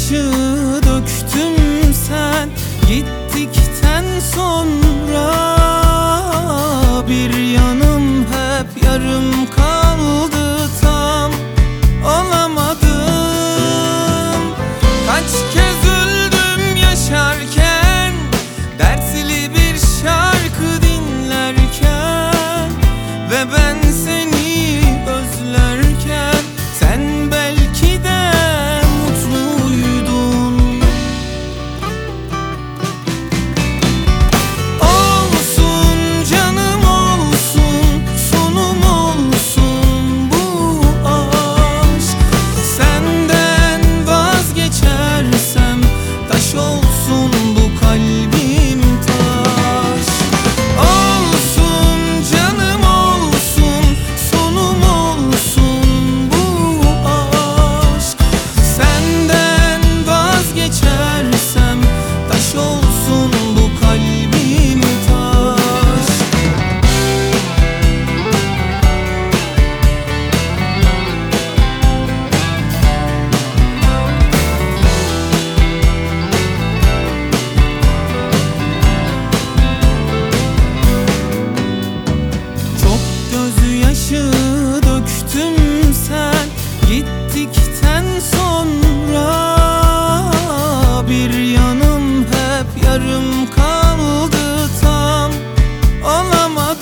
gözyaşı döktüm sen gittikten sonra. Bir yanım hep yarım kaldı, tam olamadım. Kaç kez öldüm yaşarken, dertli bir şarkı dinlerken ve ben seni özlerken. Sen belki de mutluydun. Olsun canım olsun, sonum olsun bu aşk. Senden vazgeçersem taş olsun bu kalbim, taş. Olsun canım olsun, sonum olsun bu aşk. Senden vazgeçersem taş olsun bu kalbim, taş. Çok gözyaşı döktüm sen gittikten sonra. Bir yanım hep yarım kaldı, tam olamadım.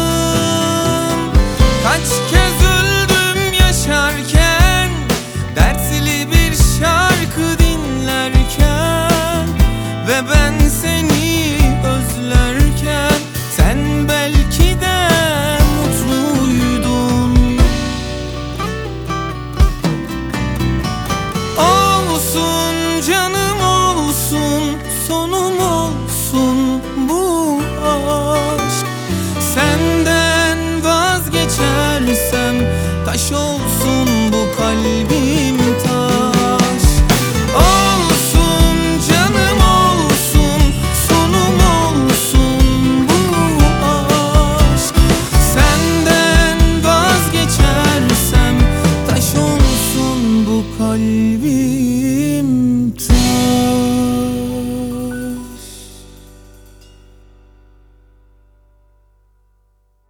Kaç kez öldüm yaşarken, dertli bir şarkı dinlerken ve ben seni özlerken. Sen belki de mutluydun. Olsun canım olsun, sonum olsun bu aşk. Senden vazgeçersem taş olsun bu kalbim, taş. Olsun canım olsun, sonum olsun bu aşk. Senden vazgeçersem taş olsun bu kalbim.